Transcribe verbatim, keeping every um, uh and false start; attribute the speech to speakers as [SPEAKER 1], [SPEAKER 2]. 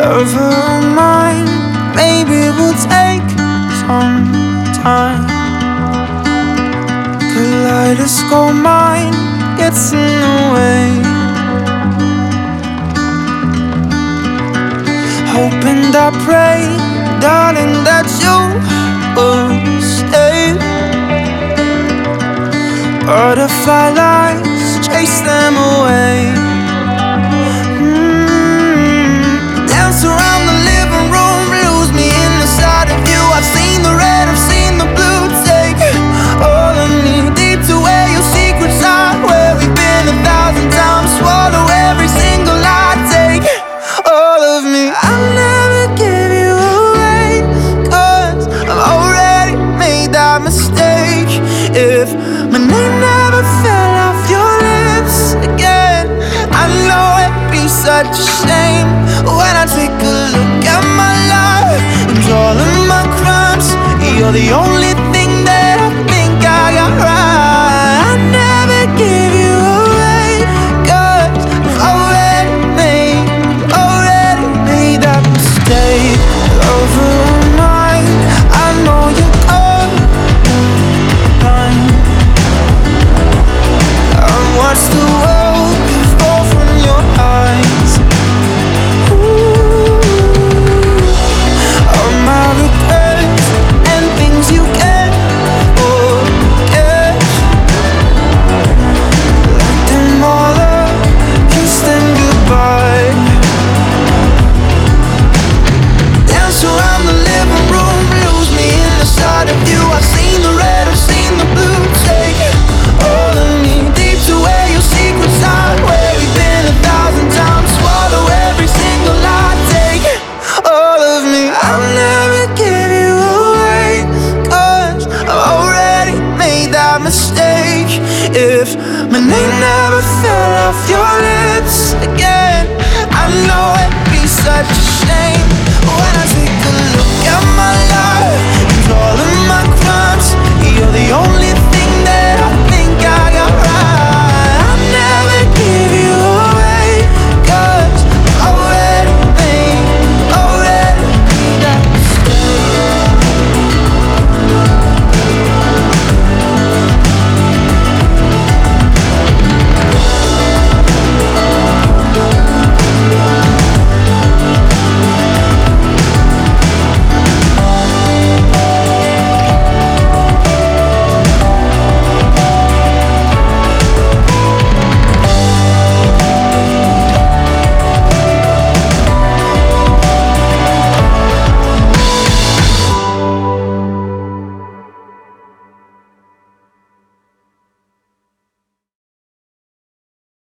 [SPEAKER 1] lover of mine. Maybe it will take some time. Kaleidoscope mind gets in the way. Hope and I pray, darling, that you will stay. Butterfly lights, chase them away. mm. Dance around the living room, lose me in the sight of you. I've seen the red, I've seen the blue. Take all of me deep to where your secrets are, where we've been a thousand times. Swallow every single lie. Take all of me. I'll never give you away, 'cause I've already made that mistake. If my name never fell off your lips again, I know it'd be such a shame. When I take a look at my life and all of my crimes, you're the only